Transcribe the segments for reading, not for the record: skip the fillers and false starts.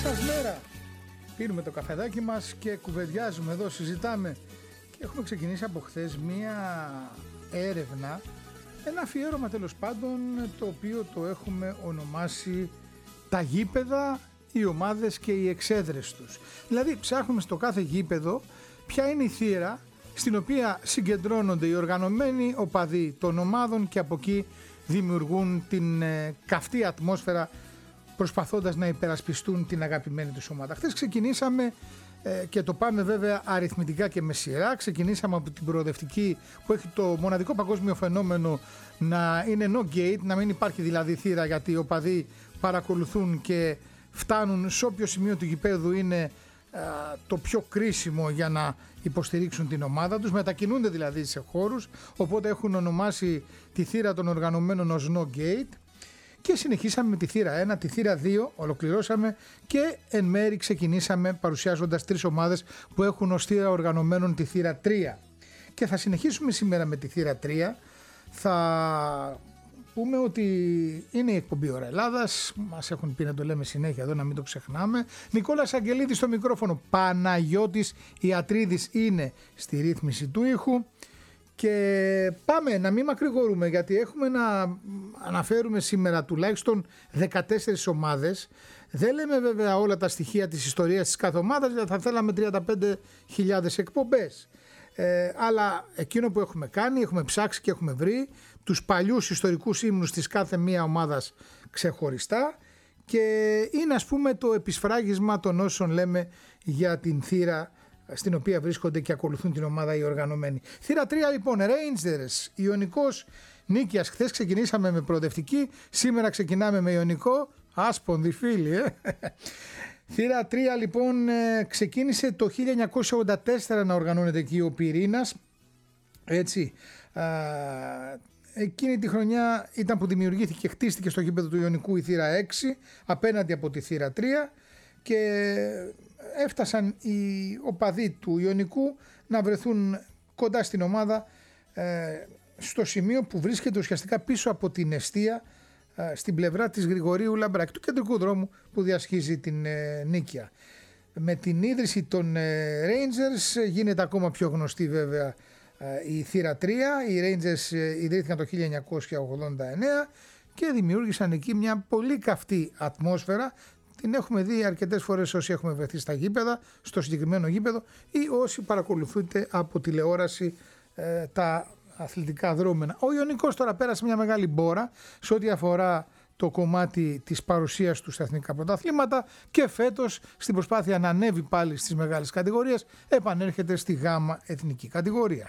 σας μέρα. Πίνουμε το καφεδάκι μας και κουβεντιάζουμε εδώ, συζητάμε. Και έχουμε ξεκινήσει από χθες μία έρευνα, ένα αφιέρωμα τέλος πάντων, το οποίο το έχουμε ονομάσει τα γήπεδα, οι ομάδες και οι εξέδρες τους. Δηλαδή ψάχνουμε στο κάθε γήπεδο ποια είναι η θύρα στην οποία συγκεντρώνονται οι οργανωμένοι οπαδοί των ομάδων και από εκεί δημιουργούν την καυτή ατμόσφαιρα προσπαθώντας να υπερασπιστούν την αγαπημένη τους ομάδα. Χθες ξεκινήσαμε και το πάμε βέβαια αριθμητικά και με σειρά. Ξεκινήσαμε από την προοδευτική που έχει το μοναδικό παγκόσμιο φαινόμενο να είναι no gate, να μην υπάρχει δηλαδή θύρα, γιατί οι οπαδοί παρακολουθούν και φτάνουν σε όποιο σημείο του γηπέδου είναι το πιο κρίσιμο για να υποστηρίξουν την ομάδα τους, μετακινούνται δηλαδή σε χώρους, οπότε έχουν ονομάσει τη θύρα των οργανωμένων ως no gate. Και συνεχίσαμε με τη θύρα 1, τη θύρα 2, ολοκληρώσαμε και εν μέρη ξεκινήσαμε παρουσιάζοντας 3 ομάδες που έχουν ως θύρα οργανωμένων τη θύρα 3. Και θα συνεχίσουμε σήμερα με τη θύρα 3. Θα πούμε ότι είναι η εκπομπή Ώρα Ελλάδας, μας έχουν πει να το λέμε συνέχεια εδώ, να μην το ξεχνάμε. Νικόλας Αγγελίδης στο μικρόφωνο, Παναγιώτης Ιατρίδης είναι στη ρύθμιση του ήχου. Και πάμε να μην μακρηγορούμε, γιατί έχουμε να αναφέρουμε σήμερα τουλάχιστον 14 ομάδες. Δεν λέμε βέβαια όλα τα στοιχεία της ιστορίας της κάθε ομάδας, γιατί θα θέλαμε 35.000 εκπομπές. Αλλά εκείνο που έχουμε κάνει, έχουμε ψάξει και έχουμε βρει τους παλιούς ιστορικούς ύμνους της κάθε μία ομάδας ξεχωριστά και είναι ας πούμε το επισφράγισμα των όσων λέμε για την θύρα στην οποία βρίσκονται και ακολουθούν την ομάδα οι οργανωμένοι. Θύρα 3 λοιπόν, Rangers, Ιωνικός, Νίκαιας. Χθες ξεκινήσαμε με προοδευτική, σήμερα ξεκινάμε με Ιωνικό, άσπονδοι φίλοι. Θύρα 3 λοιπόν ξεκίνησε το 1984 να οργανώνεται εκεί ο Πυρήνας, έτσι. Εκείνη τη χρονιά ήταν που δημιουργήθηκε και χτίστηκε στο γήπεδο του Ιωνικού η θύρα 6 απέναντι από τη θύρα 3 και έφτασαν οι οπαδοί του Ιωνικού να βρεθούν κοντά στην ομάδα στο σημείο που βρίσκεται ουσιαστικά πίσω από την εστία στην πλευρά της Γρηγορίου Λαμπράκη, του κεντρικού δρόμου που διασχίζει την Νίκαια. Με την ίδρυση των Rangers γίνεται ακόμα πιο γνωστή βέβαια η θύρα 3. Οι Rangers ιδρύθηκαν το 1989 και δημιούργησαν εκεί μια πολύ καυτή ατμόσφαιρα. Την έχουμε δει αρκετές φορές όσοι έχουμε βρεθεί στα γήπεδα, στο συγκεκριμένο γήπεδο ή όσοι παρακολουθούνται από τηλεόραση τα αθλητικά δρόμενα. Ο Ιωνικός τώρα πέρασε μια μεγάλη μπόρα σε ό,τι αφορά το κομμάτι της παρουσίας του στα εθνικά πρωταθλήματα και φέτος στην προσπάθεια να ανέβει πάλι στις μεγάλες κατηγορίες επανέρχεται στη γάμα εθνική κατηγορία.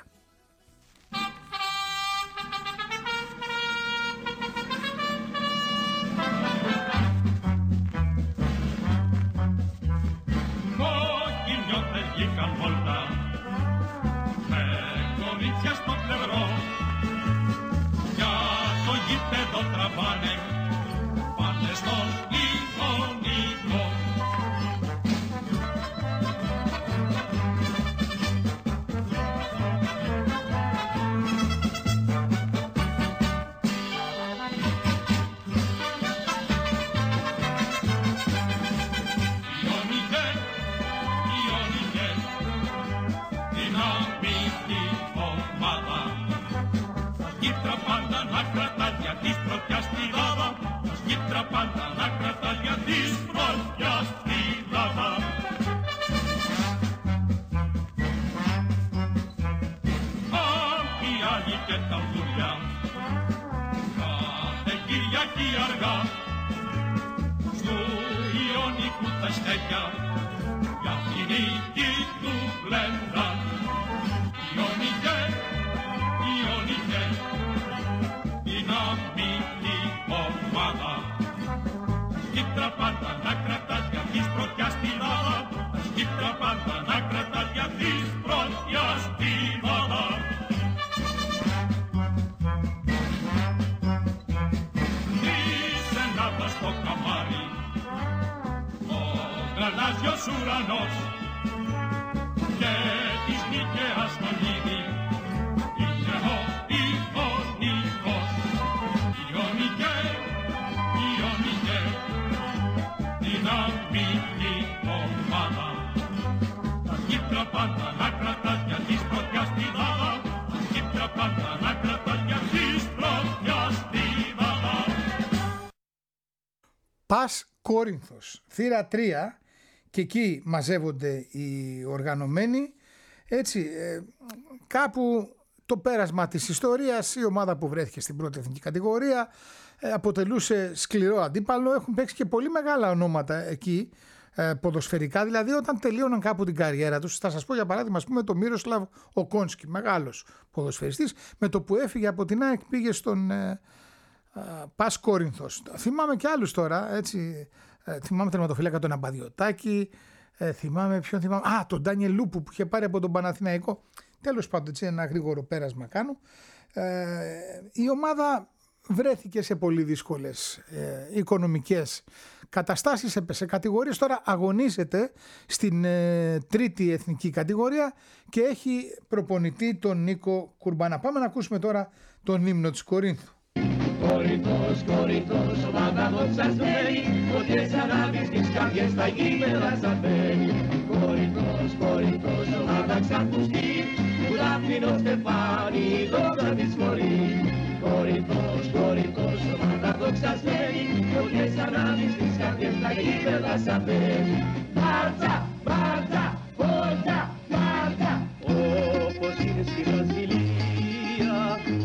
Ουρανός και της Νίκαιας το λίδι είναι ο Ιωνικός. Ιωνικέ, Ιωνικέ, την δυναμική ομάδα. Τα Κύπρα πάντα να κρατάς για της πρωτιάς τη δάδα. Τα Κύπρα πάντα να κρατάς για της πρωτιάς τη δάδα. Πας Κόρινθος, θύρα 3, και εκεί μαζεύονται οι οργανωμένοι. Έτσι, κάπου το πέρασμα της ιστορίας, η ομάδα που βρέθηκε στην πρώτη εθνική κατηγορία αποτελούσε σκληρό αντίπαλο. Έχουν παίξει και πολύ μεγάλα ονόματα εκεί ποδοσφαιρικά, δηλαδή όταν τελείωναν κάπου την καριέρα τους. Θα σας πω για παράδειγμα, ας πούμε, το Μύροσλαβ Οκόνσκι, μεγάλος ποδοσφαιριστής, με το που έφυγε από την ΑΕΚ πήγε στον Πας Κόρινθος. Θυμάμαι και άλλους τώρα, έτσι. Θυμάμαι τερματοφύλακα τον Αμπαδιωτάκη, θυμάμαι ποιον θυμάμαι. Τον Ντάνιελ Λούπου που είχε πάρει από τον Παναθηναϊκό. Τέλος πάντων, έτσι, ένα γρήγορο πέρασμα κάνω. Η ομάδα βρέθηκε σε πολύ δύσκολες οικονομικές καταστάσεις, σε κατηγορίες. Τώρα αγωνίζεται στην τρίτη εθνική κατηγορία και έχει προπονητή τον Νίκο Κουρμπανά. Πάμε να ακούσουμε τώρα τον ύμνο της Κορίνθου. Κορίνθος, Κορίνθος, ομάδα δοξασμένη, φωτιές ανάβεις τις καρδιές στα γήπεδα σαπαίνει. Κορίνθος, Κορίνθος, ομάδα ξακουστή, που δάφνινο στεφάνι, δόξα της χωρεί. Κορίνθος, Κορίνθος, ομάδα δοξασμένη, φωτιές ανάβεις τις καρδιές στα γήπεδα σαπαίνει. Μάρτσα, μάρτσα, φόρτσα, μάρτσα, όπως είναι στη Βραζιλία,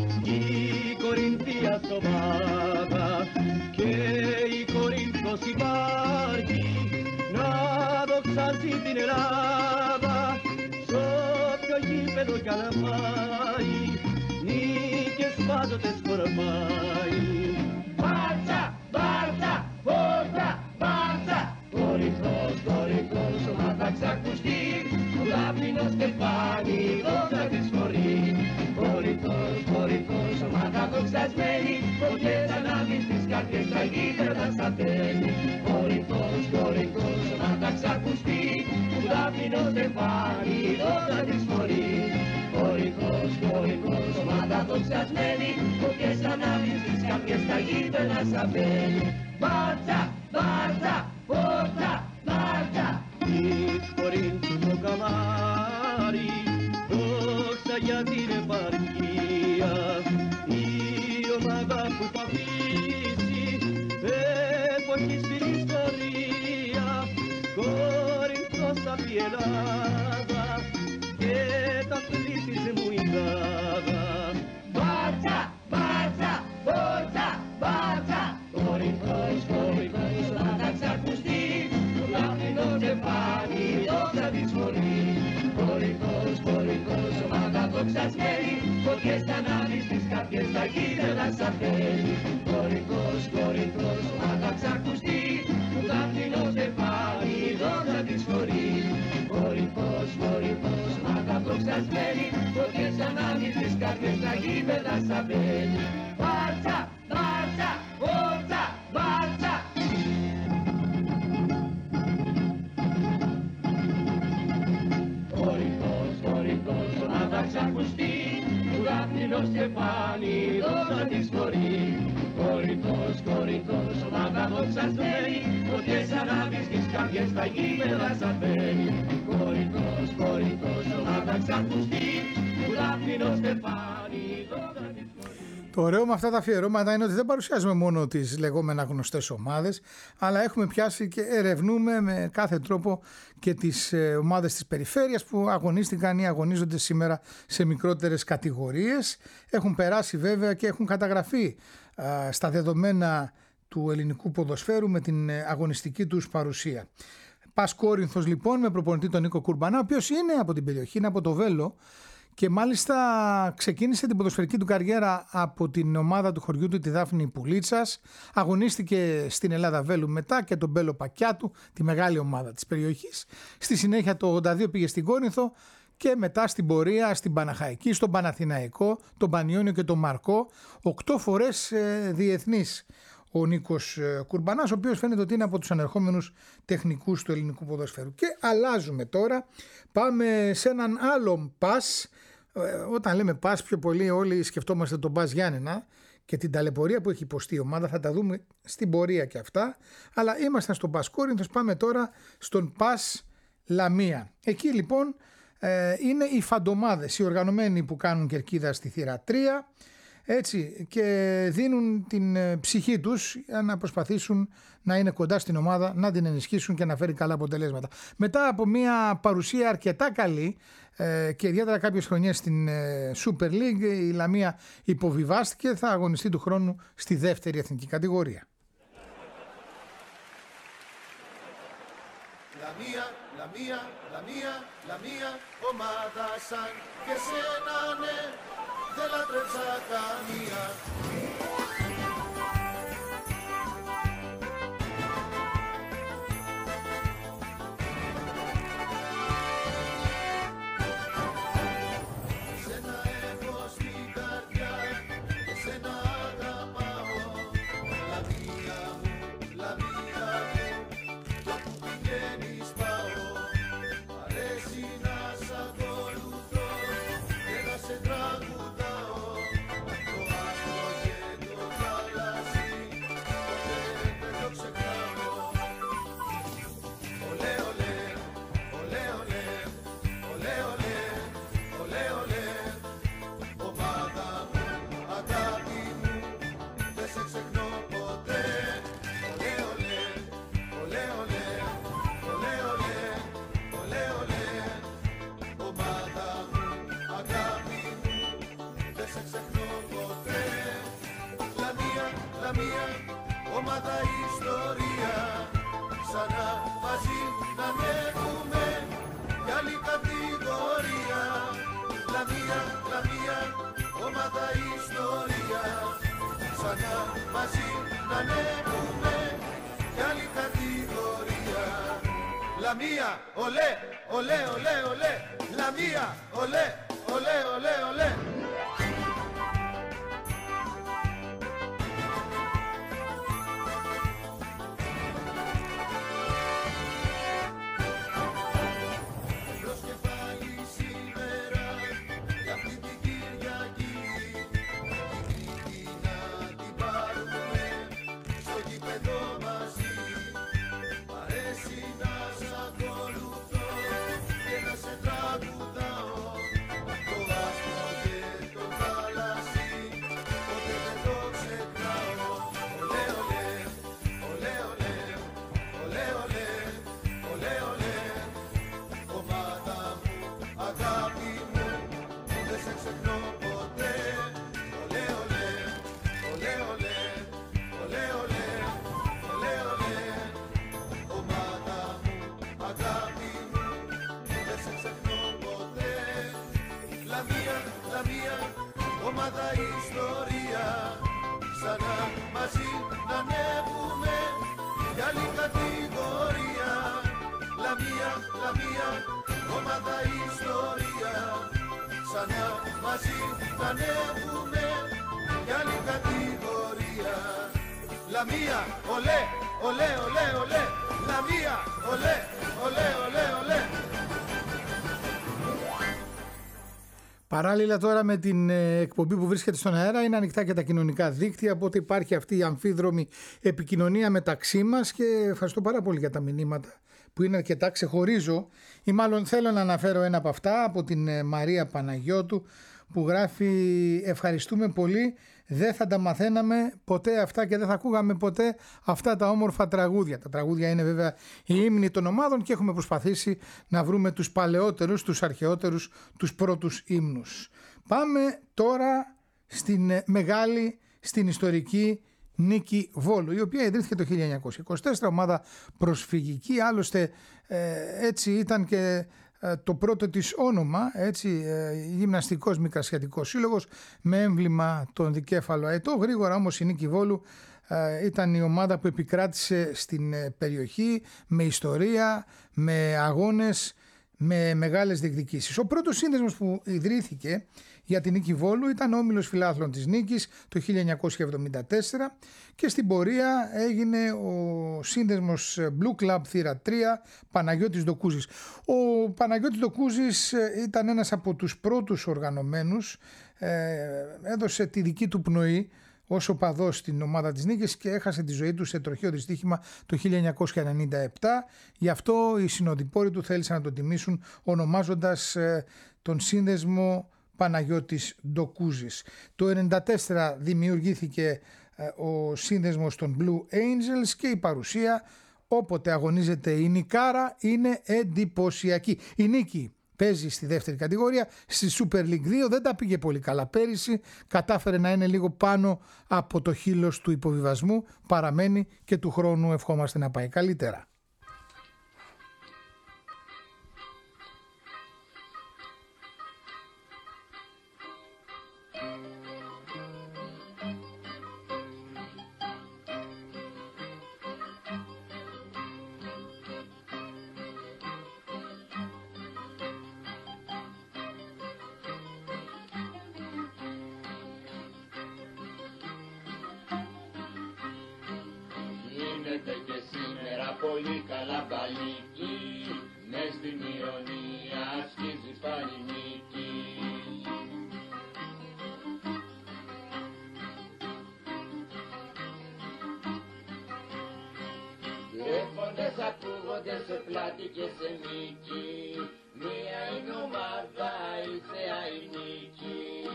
η Κορινθίας ομάδα και η Κορίνθος υπάρχει να δοξάσει την Ελλάδα. Σ' όποιο γήπεδο κι αν πάει, νίκες πάντοτε σκορπάει. Μάρτσα, μάρτσα, φόρτσα, μάρτσα, Κορίνθος, Κορίνθος, ομάδα ξακουστή, που δάφνινο στεφάνι, δόξα της χωρεί. Κορίνθος, Κορίνθος, ομάδα δοξασμένη, φωτιές ανάβεις τις καρδιές στα γήπεδα σαπαίνει. Κορίνθος, Κορίνθος, ομάδα ξακουστή, που δάφνινο στεφάνι, δόξα της χωρεί. Κορίνθος, Κορίνθος, ομάδα δοξασμένη, φωτιές ανάβεις τις καρδιές στα γήπεδα σαπαίνει. Μάρτσα, μάρτσα, φόρτσα, μάρτσα, της Κορίνθου το καμάρι, δόξα για την επαρχία, η ομάδα που θα αφήσει εποχή στην ιστορία. Κορίνθος απ' η Ελλάδα και τα πλήθης μου η γάδα. Μάρτσα, μάρτσα, φόρτσα, μάρτσα, Κορίνθος, Κορίνθος, ομάδα ξακουστή, που δάφνινο στεφάνι, δόξα της χωρεί. Κορίνθος, Κορίνθος, ομάδα δοξασμένη, φωτιές ανάβεις τις καρδιές στα γήπεδα σαπαίνει. Κορίνθος, Κορίνθος, ομάδα ξακουστή, που δάφνινο στεφάνι, δόξα της χωρεί. Κορίνθος, Κορίνθος, ομάδα δοξασμένη, φωτιές ανάβεις τις καρδιές στα γήπεδα σαπαίνει. Μάρτσα, μάρτσα, φόρτσα, μάρτσα. Κορίνθος, Κορίνθος, ομάδα ξακουστή, που δάφνινο στεφάνι, δόξα της χωρεί. Κορίνθος, Κορίνθος, ομάδα δοξασμένη, φωτιές ανάβεις τις καρδιές στα γήπεδα σαπαίνει. Κορίνθος, Κορίνθος, ομάδα ξακουστή, που δάφνινο στεφάνι, δόξα της χωρεί. Το ωραίο με αυτά τα αφιερώματα είναι ότι δεν παρουσιάζουμε μόνο τις λεγόμενα γνωστές ομάδες, αλλά έχουμε πιάσει και ερευνούμε με κάθε τρόπο και τις ομάδες της περιφέρειας που αγωνίστηκαν ή αγωνίζονται σήμερα σε μικρότερες κατηγορίες. Έχουν περάσει βέβαια και έχουν καταγραφεί στα δεδομένα του ελληνικού ποδοσφαίρου με την αγωνιστική τους παρουσία. Πας Κόρινθος λοιπόν με προπονητή τον Νίκο Κουρμπανά, ο οποίος είναι από την περιοχή, είναι από το Βέλο και μάλιστα ξεκίνησε την ποδοσφαιρική του καριέρα από την ομάδα του χωριού του, τη Δάφνη Πουλίτσας. Αγωνίστηκε στην Ελλάδα Βέλου μετά και τον Μπέλο Πακιάτου, τη μεγάλη ομάδα της περιοχής. Στη συνέχεια το 82 πήγε στην Κόρινθο και μετά στην πορεία στην Παναχαϊκή, στον Παναθηναϊκό, τον Πανιόνιο και τον Μαρκό. 8 φορές διεθνής ο Νίκος Κουρμπανάς, ο οποίος φαίνεται ότι είναι από τους ανερχόμενους τεχνικούς του ελληνικού ποδοσφαίρου. Και αλλάζουμε τώρα, πάμε σε έναν άλλον Πας. Όταν λέμε Πας πιο πολύ όλοι σκεφτόμαστε τον Πας Γιάννενα και την ταλαιπωρία που έχει υποστεί η ομάδα, θα τα δούμε στην πορεία και αυτά, αλλά ήμασταν στον Πας Κόρινθος, πάμε τώρα στον Πας Λαμία. Εκεί λοιπόν είναι οι φαντομάδες, οι οργανωμένοι που κάνουν κερκίδα στη θύρα 3, έτσι, και δίνουν την ψυχή τους για να προσπαθήσουν να είναι κοντά στην ομάδα, να την ενισχύσουν και να φέρει καλά αποτελέσματα. Μετά από μια παρουσία αρκετά καλή και ιδιαίτερα κάποιες χρονιές στην Super League, η Λαμία υποβιβάστηκε, θα αγωνιστεί του χρόνου στη δεύτερη εθνική κατηγορία. Λαμία, ομάδα σαν και σένα, ναι, δεν λατρέψα καμία. Σένα έχω στην καρδιά και σένα αγαπάω. Λαμία μου, κι όπου πηγαίνεις πάω. Μ' αρέσει να σ' ακολουθώ και να σε τραγουδάω. Το άστρο και το θάλασσι, ποτέ δεν το ξεχνάω. Ολέ, ολέ, ολέ, ολέ, ολέ, ολέ, ολέ, ολέ. Ομάδα μου, αγάπη μου, δεν σε ξεχνώ ποτέ. Ολέ, ολέ, ολέ, ολέ, ολέ, ολέ, ολέ, ολέ. Ομάδα μου, αγάπη μου, δεν σε ξεχνώ ποτέ. Λαμία, ομάδα ιστορία, ξανά μαζί να ανέβουμε για άλλη κατηγορία. Λαμία, ομάδα ιστορία, ξανά μαζί να ανέβουμε για άλλη κατηγορία. Λαμία, ολέ, ολέ, ολέ, ολέ. Λαμία, ολέ, ολέ, ολέ, ολέ. Μπρος και πάλι σήμερα για αυτή την Κυριακή, την νίκη να την πάρουμε στο γήπεδο μαζί. Μ' αρέσει να σ' ακολουθώ και να σε τραγουδάω. Το άστρο και το θάλασσι, ποτέ δεν το ξεχνάω. Ολέ, ολέ, ολέ, ολέ, ολέ, ολέ, ολέ, ολέ. Ομάδα μου, αγάπη μου, δεν σε ξεχνώ ποτέ. Ολέ, ολέ, ολέ, ολέ, ολέ, ολέ, ολέ, ολέ. Ομάδα μου, αγάπη μου, δεν σε ξεχνώ ποτέ. Λαμία, ομάδα ιστορία, ξανά μαζί να ανέβουμε για άλλη κατηγορία. Λαμία, ομάδα ιστορία, ξανά μαζί να ανέβουμε για άλλη κατηγορία. Λαμία, ολέ, ολέ, ολέ, ολέ. Λαμία, ολέ, ολέ, ολέ, ολέ. Παράλληλα τώρα με την εκπομπή που βρίσκεται στον αέρα είναι ανοιχτά και τα κοινωνικά δίκτυα, οπότε υπάρχει αυτή η αμφίδρομη επικοινωνία μεταξύ μας και ευχαριστώ πάρα πολύ για τα μηνύματα που είναι αρκετά. Ξεχωρίζω ή μάλλον θέλω να αναφέρω ένα από αυτά από την Μαρία Παναγιώτου που γράφει «Ευχαριστούμε πολύ, δεν θα τα μαθαίναμε ποτέ αυτά και δεν θα ακούγαμε ποτέ αυτά τα όμορφα τραγούδια». Τα τραγούδια είναι βέβαια η ύμνη των ομάδων και έχουμε προσπαθήσει να βρούμε τους παλαιότερους, τους αρχαιότερους, τους πρώτους ύμνους. Πάμε τώρα στην μεγάλη, στην ιστορική Νίκη Βόλου, η οποία ιδρύθηκε το 1924, ομάδα προσφυγική, άλλωστε έτσι ήταν και το πρώτο της όνομα, έτσι, γυμναστικός μικρασιατικός σύλλογος με έμβλημα τον δικέφαλο αετό. Γρήγορα όμως η Νίκη Βόλου ήταν η ομάδα που επικράτησε στην περιοχή με ιστορία, με αγώνες, με μεγάλες διεκδικήσεις. Ο πρώτος σύνδεσμος που ιδρύθηκε για την Νίκη Βόλου ήταν ο Όμιλος Φιλάθλων της Νίκης το 1974 και στην πορεία έγινε ο σύνδεσμος Blue Club Θύρα 3 Παναγιώτης Ντοκούζης. Ο Παναγιώτης Ντοκούζης ήταν ένας από τους πρώτους οργανωμένους, έδωσε τη δική του πνοή ως οπαδός στην ομάδα της Νίκης και έχασε τη ζωή του σε τροχαίο δυστύχημα το 1997. Γι' αυτό οι συνοδοιπόροι του θέλησαν να τον τιμήσουν ονομάζοντας τον σύνδεσμο Παναγιώτης Ντοκούζης. Το 1994 δημιουργήθηκε ο σύνδεσμος των Blue Angels και η παρουσία όποτε αγωνίζεται η Νικάρα είναι εντυπωσιακή. Η Νίκη παίζει στη δεύτερη κατηγορία, στη Super League 2 δεν τα πήγε πολύ καλά πέρυσι, κατάφερε να είναι λίγο πάνω από το χείλος του υποβιβασμού, παραμένει και του χρόνου ευχόμαστε να πάει καλύτερα. Και σήμερα πολύ καλά παλίκι, μες στην Ιωνία σκίζει πάλι νίκη. Και φωνές ακούγονται σε πλάτη και σε νίκη, μία είναι ομάδα, η θεά η νίκη.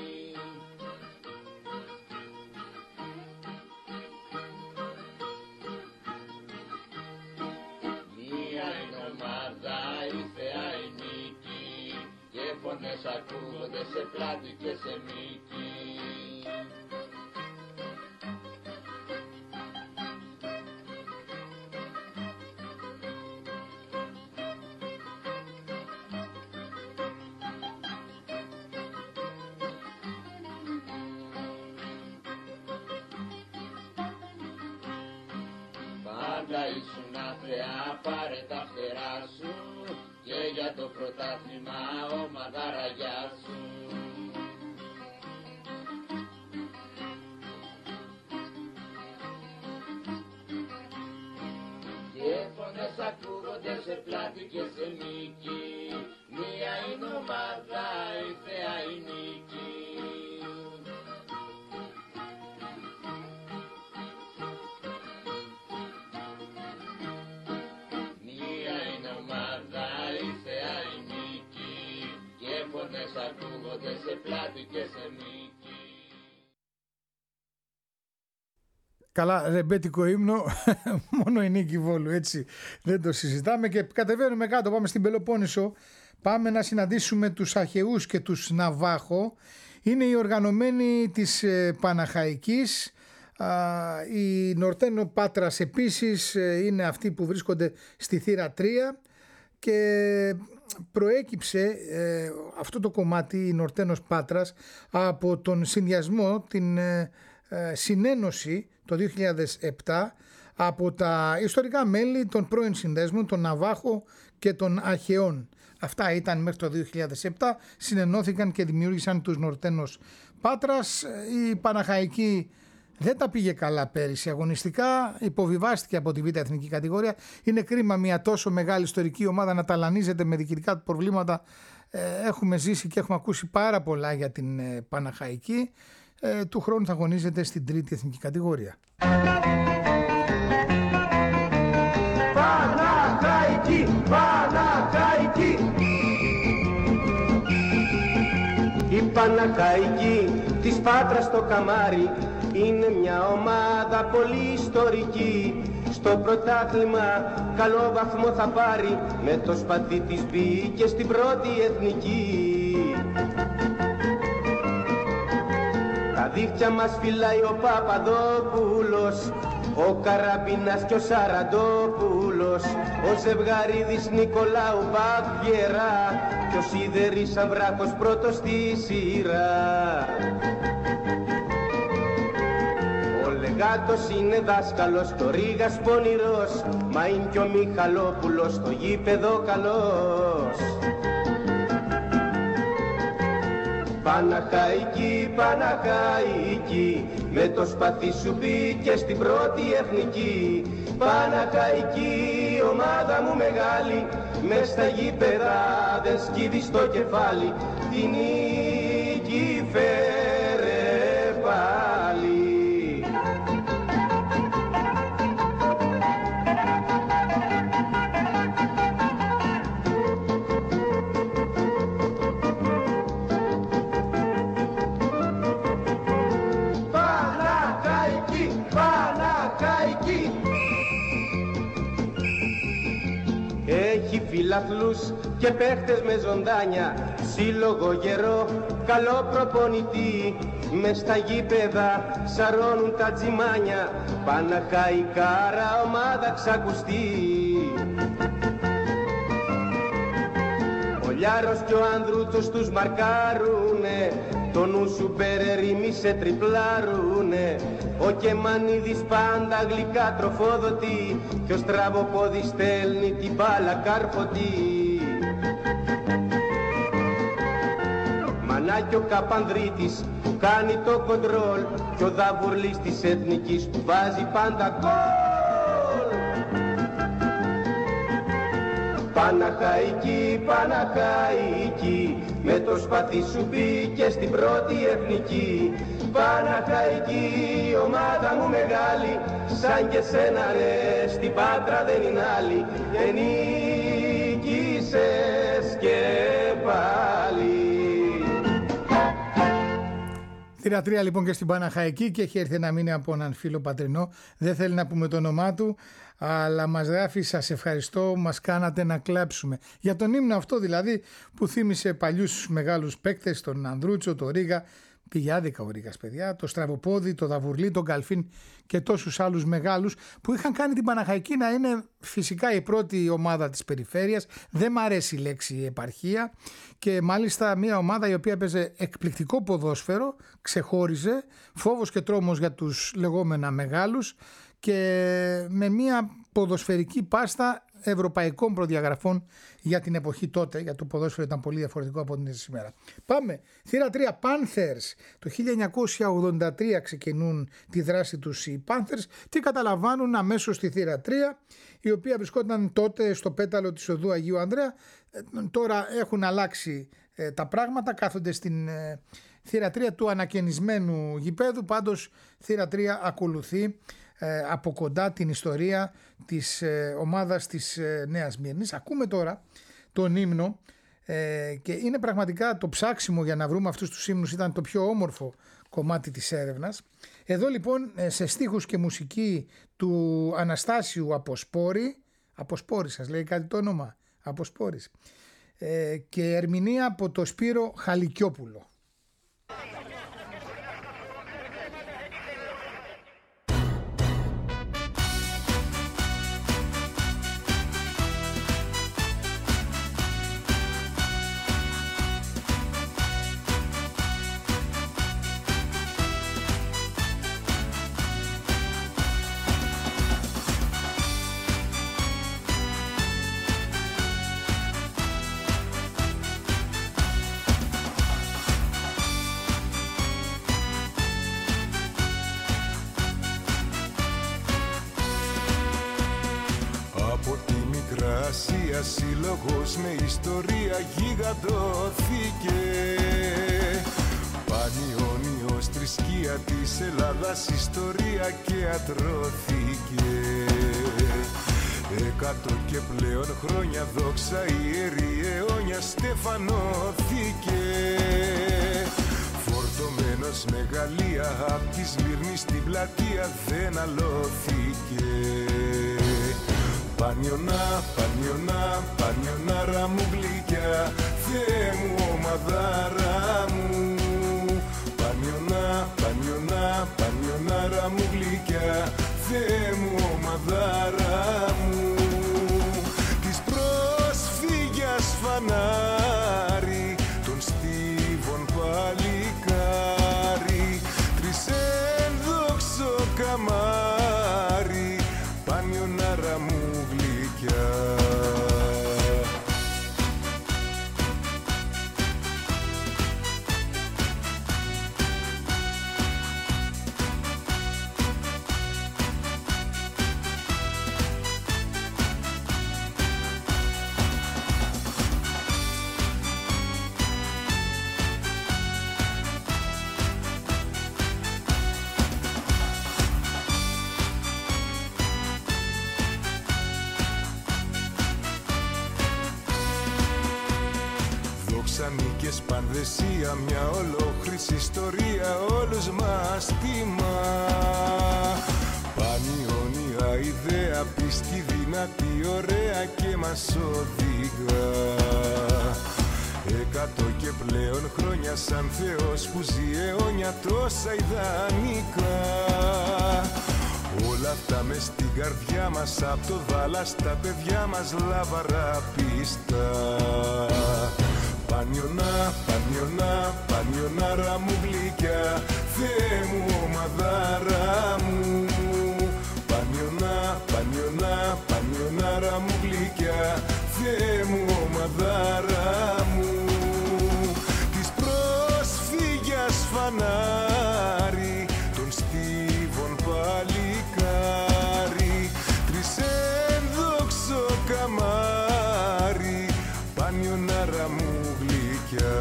Φωνές ακούγονται σε πλάτη και σε μύκη. Πάντα ήσουν αθεά, πάρε τα φτερά σου και για το πρωτάθλημα ομαδαραγιά σου. Και φωνές ακούγονται σε πλάτη και σε μύκη, μία είναι ομάδα, η θεά η νίκη. Ακούγονται σε πλάτη και σε μύκη. Καλά, ρεμπέτικο ύμνο, μόνο η Νίκη Βόλου, έτσι δεν το συζητάμε. Και κατεβαίνουμε κάτω, πάμε στην Πελοπόννησο, πάμε να συναντήσουμε τους Αχαιούς και τους Ναβάχο. Είναι οι οργανωμένοι της Παναχαϊκής. Η Νορτένο Πάτρας επίσης είναι αυτοί που βρίσκονται στη θύρα 3 και προέκυψε αυτό το κομμάτι, η Νορτένος Πάτρας, από τον συνδυασμό, την συνένωση το 2007 από τα ιστορικά μέλη των πρώην συνδέσμων, των Ναβάχο και των Αχαιών. Αυτά ήταν μέχρι το 2007, συνενώθηκαν και δημιούργησαν τους Νορτένος Πάτρας. Η Παναχαϊκή δεν τα πήγε καλά πέρυσι αγωνιστικά, υποβιβάστηκε από τη Β' Εθνική κατηγορία. Είναι κρίμα μια τόσο μεγάλη ιστορική ομάδα να ταλανίζεται με διοικητικά προβλήματα. Έχουμε ζήσει και έχουμε ακούσει πάρα πολλά για την Παναχαϊκή. Του χρόνου θα αγωνίζεται στην 3η Εθνική κατηγορία. Παναχαϊκή, Παναχαϊκή. Η Παναχαϊκή της Πάτρας στο καμάρι είναι μια ομάδα πολύ ιστορική. Στο πρωτάθλημα καλό βαθμό θα πάρει, με το σπαθί της μπήκε στην 1η Εθνική. Τα δίχτυα μας φυλάει ο Παπαδόπουλος, ο Καραμπίνας και ο Σαραντόπουλος, ο Ζευγαρίδης Νικολάου Μπακβιερά και ο Σίδερης Αμβράκος πρώτος στη σειρά. Ο Λεγάτος είναι δάσκαλος και ο Ρήγας πονηρός, μα είναι και ο Μιχαλόπουλος στο γήπεδο καλός. Παναχαϊκή, Παναχαϊκή, με το σπαθί σου μπήκε στην 1η Εθνική. Παναχαϊκή, ομάδα μου μεγάλη, μες στα γήπεδα δεν σκύβει στο κεφάλι. Την νίκη φέρε πάλι. έχει φιλαθλούς και παίχτες με ζωντάνια, σύλλογο γερό, καλό προπονητή. Μες στα γήπεδα σαρώνουν τα τζιμάνια, Παναχαϊκάρα ομάδα ξακουστεί. Ο Λιάρος και ο Ανδρούτσος τους μαρκάρουνε, το νου σου Μπερερίμι σε τριπλάρουνε. Ο Κεμανίδης πάντα γλυκά τροφόδοτη, κι ο Στραβοπόδης στέλνει την μπάλα κάρφωτη. Μανάκι ο Καπανδρίτης που κάνει το κοντρόλ, κι ο Δαβουρλής της Εθνικής που βάζει πάντα γκολ. Παναχαϊκή, Παναχαϊκή, με το σπαθί σου μπήκε στην πρώτη εθνική. Παναχαϊκή, ομάδα μου μεγάλη, σαν και σένα ρε, στην Πάτρα δεν είναι άλλη. Ενίκησες και πάλι. Θύρα 3 λοιπόν και στην Παναχαϊκή, και έχει έρθει ένα μήνυμα από έναν φίλο πατρινό. Δεν θέλει να πούμε το όνομά του, αλλά μας γράφει: σας ευχαριστώ, μας κάνατε να κλάψουμε. Για τον ύμνο αυτό δηλαδή που θύμισε παλιούς μεγάλους παίκτες, τον Ανδρούτσο, τον Ρίγα, πήγε άδικα ο Ρίγας παιδιά, το Στραβοπόδι, το Δαβουρλί, τον Καλφίν και τόσους άλλους μεγάλους που είχαν κάνει την Παναχαϊκή να είναι φυσικά η πρώτη ομάδα της περιφέρειας. Δεν μ' αρέσει η λέξη επαρχία, και μάλιστα μια ομάδα η οποία έπαιζε εκπληκτικό ποδόσφαιρο, ξεχώριζε, φόβος και τρόμος για τους λεγόμενα μεγάλους, και με μια ποδοσφαιρική πάστα ευρωπαϊκών προδιαγραφών για την εποχή τότε, για το ποδόσφαιρο ήταν πολύ διαφορετικό από την σήμερα. Πάμε, θύρα 3, Panthers. Το 1983 ξεκινούν τη δράση τους οι Panthers και καταλαμβάνουν αμέσως τη θύρα 3, η οποία βρισκόταν τότε στο πέταλο της οδού Αγίου Ανδρέα. Τώρα έχουν αλλάξει τα πράγματα, κάθονται στην θύρα 3 του ανακαινισμένου γηπέδου, πάντως θύρα 3 ακολουθεί από κοντά την ιστορία της ομάδας της Νέας Μύρνης. Ακούμε τώρα τον ύμνο και είναι πραγματικά το ψάξιμο για να βρούμε αυτούς τους ύμνους, ήταν το πιο όμορφο κομμάτι της έρευνας. Εδώ λοιπόν σε στίχους και μουσική του Αναστάσιου Αποσπόρη, σας λέει κάτι το όνομα, Αποσπόρης, και ερμηνεία από το Σπύρο Χαλικιόπουλο. Σύλλογος με ιστορία γιγαντώθηκε, πανιόνιος θρησκεία της Ελλάδας, ιστορία και ατρώθηκε. 100 και πλέον χρόνια δόξα ιερή αιώνια στεφανώθηκε. Φορτωμένος μεγαλεία απ' τη Σμύρνη στην πλατεία δεν αλώθηκε. Πανιονά, πανιονά, πανιονάρα μου γλυκιά, Θεέ μου ομαδάρα μου. Πανιονά, πανιονά, πανιονάρα μου γλυκιά, Θεέ μου ομαδάρα μου. Της πρόσφυγιας φανάρι, των στίβων παλικάρι, τρισένδοξο καμάρι, πανιονάρα μου γλυκιά. Νίκες, πανδεσία, μια ολόχρης ιστορία, όλους μας τιμά. Πανιόνια ιδέα πίστη δυνατή, ωραία και μας οδηγά. 100 και πλέον χρόνια σαν Θεός που ζει αιώνια τόσα ιδανικά. Όλα αυτά μες στην καρδιά μας, απ' το δάλα στα παιδιά μας λαβαρά πίστα. Πανιωνά, πανιωνά, πανιωνάρα μου γλυκιά, Θεέ μου ομαδάρα μου. Πανιωνά, πανιωνά, πανιωνάρα μου γλυκιά, Θεέ μου ομαδάρα μου. Της πρόσφυγιας φανάρι, των στίβων παλικάρι, τρισένδοξο καμάρι, πανιωνάρα μου γλυκιά.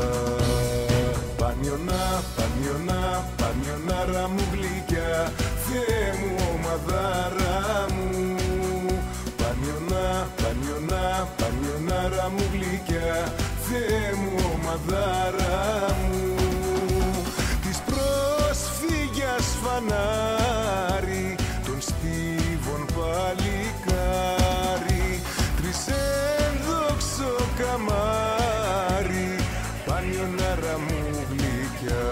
Πανιωνά, πανιωνά, πανιωνάρα μου γλυκιά, Θεέ μου ομαδάρα μου. Πανιωνά, πανιωνά, πανιωνάρα μου γλυκιά, Θεέ μου ομαδάρα μου. Της πρόσφυγιας φανάρι, των στίβων παλικάρι, τρισένδοξο καμάρι, πανιωνάρα μου γλυκιά.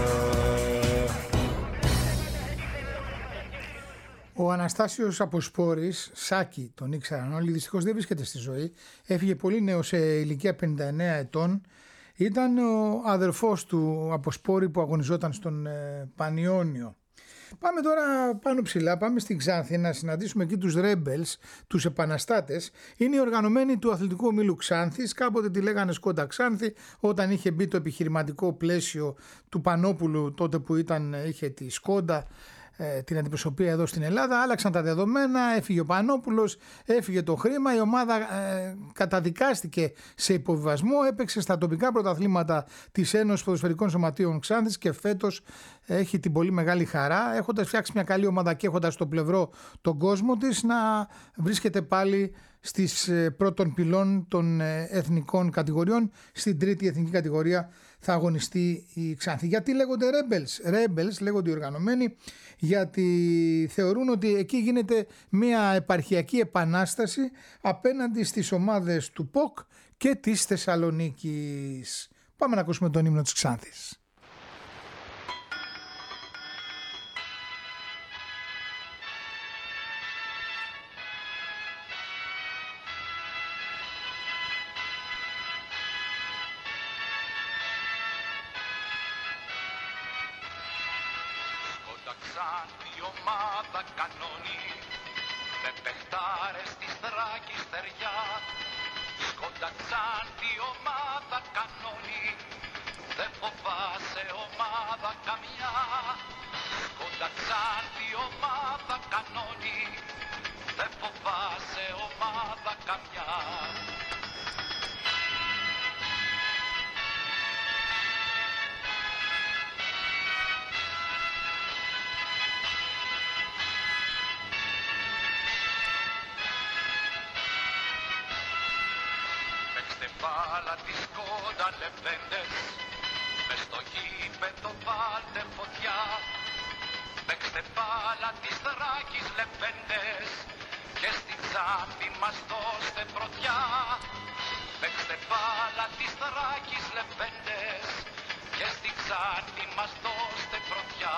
Ο Αναστάσιος Αποσπόρης, Σάκη τον ήξεραν όλοι, δυστυχώς δεν βρίσκεται στη ζωή. Έφυγε πολύ νέο σε ηλικία 59 ετών. Ήταν ο αδερφός του Αποσπόρη που αγωνιζόταν στον Πανιόνιο. Πάμε τώρα πάνω ψηλά, πάμε στην Ξάνθη να συναντήσουμε εκεί τους Rebels, τους επαναστάτες. Είναι οι οργανωμένοι του αθλητικού ομίλου Ξάνθης, κάποτε τη λέγανε Σκόντα Ξάνθη, όταν είχε μπει το επιχειρηματικό πλαίσιο του Πανόπουλου, τότε που είχε τη Σκόντα, την αντιπροσωπεία εδώ στην Ελλάδα. Άλλαξαν τα δεδομένα, έφυγε ο Πανόπουλος, έφυγε το χρήμα, η ομάδα καταδικάστηκε σε υποβιβασμό, έπαιξε στα τοπικά πρωταθλήματα της Ένωσης Ποδοσφαιρικών Σωματείων Ξάνθης και φέτος έχει την πολύ μεγάλη χαρά, έχοντας φτιάξει μια καλή ομάδα και έχοντας στο πλευρό τον κόσμο της, να βρίσκεται πάλι στις πρώτων πυλών των εθνικών κατηγοριών. Στην τρίτη εθνική κατηγορία θα αγωνιστεί η Ξάνθη. Γιατί λέγονται Rebels? Rebels λέγονται οι οργανωμένοι γιατί θεωρούν ότι εκεί γίνεται μια επαρχιακή επανάσταση απέναντι στις ομάδες του ΠΟΚ και της Θεσσαλονίκης. Πάμε να ακούσουμε τον ύμνο της Ξάνθης. Ξάνθη ομάδα κανόνι, με παιχτάρες της Θράκης θεριά. Σκόντα Ξάνθη ομάδα κανόνι, δεν φοβάσαι ομάδα καμιά. Σκόντα Ξάνθη ομάδα κανόνι, δεν φοβάσαι ομάδα καμιά. Βάλα τις Σκόντα λεβέντες, μες στο γήπεδο βάλτε φωτιά. Παίξτε μπάλα της Θράκης λεβέντες και στη Ξάνθη μας δώστε πρωτιά. Παίξτε μπάλα της Θράκης λεβέντες και στη Ξάνθη μας δώστε πρωτιά.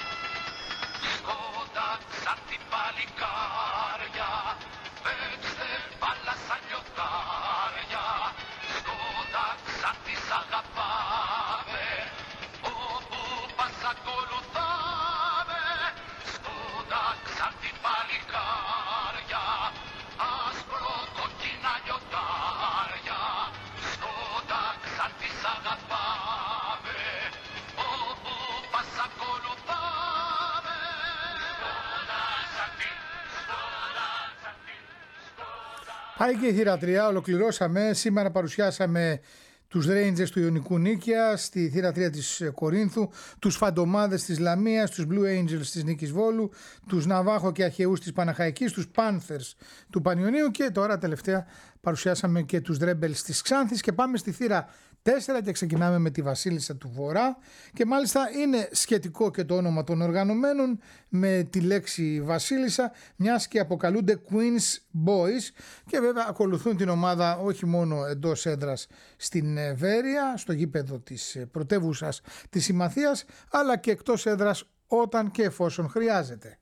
Σκόντα Ξάνθη παλικάρια, παίξτε μπάλα σαν λιωτάρια. Σκόντα Ξάνθη σ' αγαπάμε, όπου πας ακολουθάμε. Σκόντα Ξάνθη παλικάρια, άσπρο κόκκινα λιωτάρια. Σκόντα Ξάνθη σ' αγαπάμε, όπου πας ακολουθάμε. Σκόντα Ξάνθη, Σκόντα Ξάνθη. Πάει και η θηρατριά, ολοκληρώσαμε. Σήμερα παρουσιάσαμε τους Rangers του Ιωνικού Νίκαια στη θύρα 3 της Κορίνθου, τους Φαντομάδες της Λαμίας, τους Blue Angels της Νίκης Βόλου, τους Ναβάχο και Αχαιούς της Παναχαϊκής, τους Panthers του Πανιωνίου και τώρα τελευταία παρουσιάσαμε και τους Rebels της Ξάνθης και πάμε στη θύρα 4 και ξεκινάμε με τη Βασίλισσα του Βορρά και μάλιστα είναι σχετικό και το όνομα των οργανωμένων με τη λέξη Βασίλισσα, μιας και αποκαλούνται Queen's Boys και βέβαια ακολουθούν την ομάδα όχι μόνο εντός έδρας στην Βέρεια, στο γήπεδο της πρωτεύουσας της Συμμαθίας, αλλά και εκτός έδρας όταν και εφόσον χρειάζεται.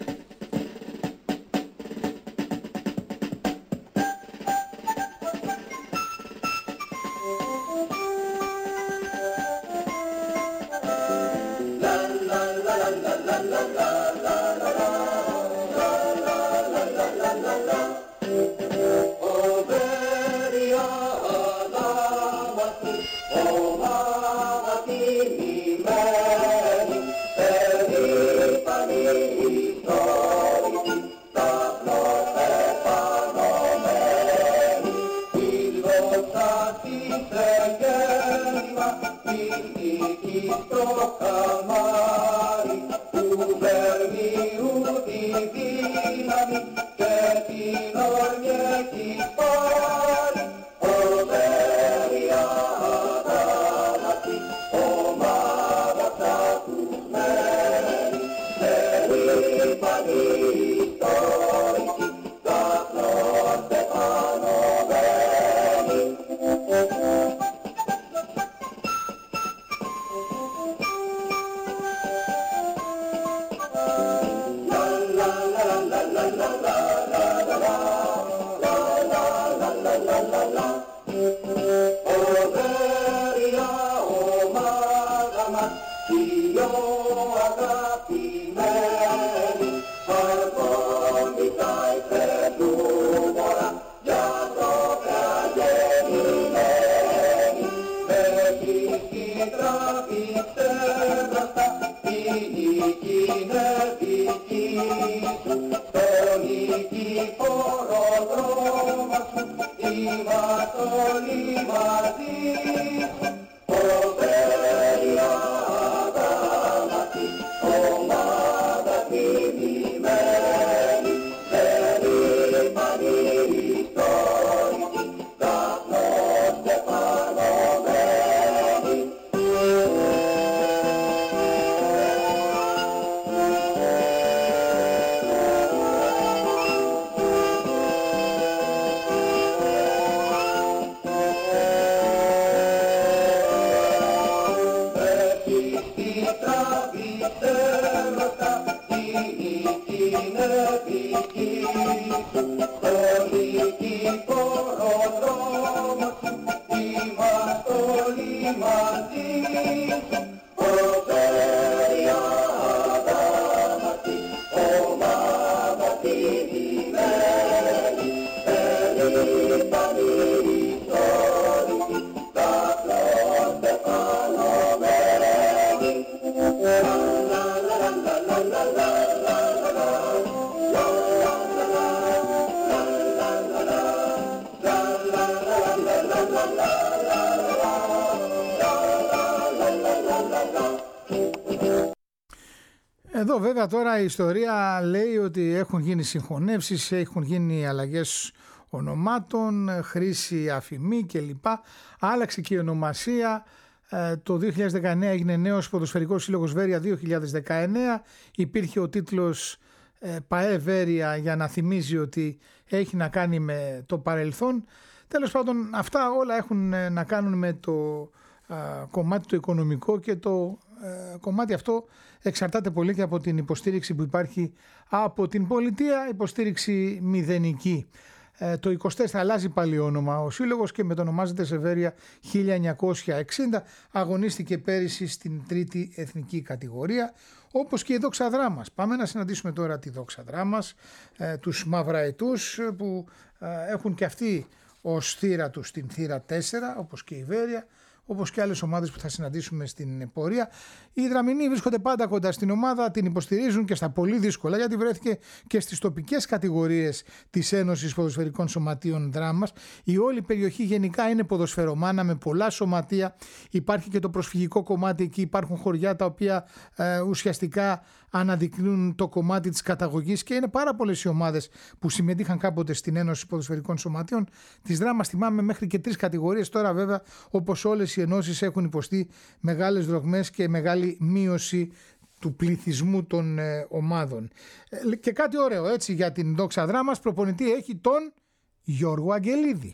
Εδώ βέβαια τώρα η ιστορία λέει ότι έχουν γίνει συγχωνεύσεις, έχουν γίνει αλλαγές ονομάτων, χρήση αφημί κλπ. Άλλαξε και η ονομασία. Το 2019 έγινε νέος ποδοσφαιρικός σύλλογος Βέρεια 2019. Υπήρχε ο τίτλος ΠΑΕ Βέρεια για να θυμίζει ότι έχει να κάνει με το παρελθόν. Τέλος πάντων αυτά όλα έχουν να κάνουν με το κομμάτι το οικονομικό και το κομμάτι αυτό εξαρτάται πολύ και από την υποστήριξη που υπάρχει από την πολιτεία, υποστήριξη μηδενική. Το 24 αλλάζει πάλι όνομα ο σύλλογος και μετονομάζεται σε Βέρεια 1960. Αγωνίστηκε πέρυσι στην τρίτη εθνική κατηγορία, όπως και η Δόξα Δράμας. Πάμε να συναντήσουμε τώρα τη Δόξα Δράμας, τους Μαυραετούς που έχουν και αυτοί ως θύρα τους την θύρα 4, όπως και η Βέρεια, όπως και άλλες ομάδες που θα συναντήσουμε στην πορεία. Οι Δραμηνοί βρίσκονται πάντα κοντά στην ομάδα, την υποστηρίζουν και στα πολύ δύσκολα, γιατί βρέθηκε και στις τοπικές κατηγορίες της Ένωσης Ποδοσφαιρικών Σωματείων Δράμας. Η όλη περιοχή γενικά είναι ποδοσφαιρομάνα με πολλά σωματεία. Υπάρχει και το προσφυγικό κομμάτι εκεί, υπάρχουν χωριά τα οποία ουσιαστικά αναδεικνύουν το κομμάτι της καταγωγής και είναι πάρα πολλές οι ομάδες που συμμετείχαν κάποτε στην Ένωση Ποδοσφαιρικών Σωματείων της Δράμας. Θυμάμαι μέχρι και 3 κατηγορίες. Τώρα βέβαια, όπως όλες οι ενώσεις, έχουν υποστεί μεγάλες δρογμές και μεγάλη μείωση του πληθυσμού των ομάδων. Και κάτι ωραίο έτσι για την Δόξα Δράμας, προπονητή έχει τον Γιώργο Αγγελίδη.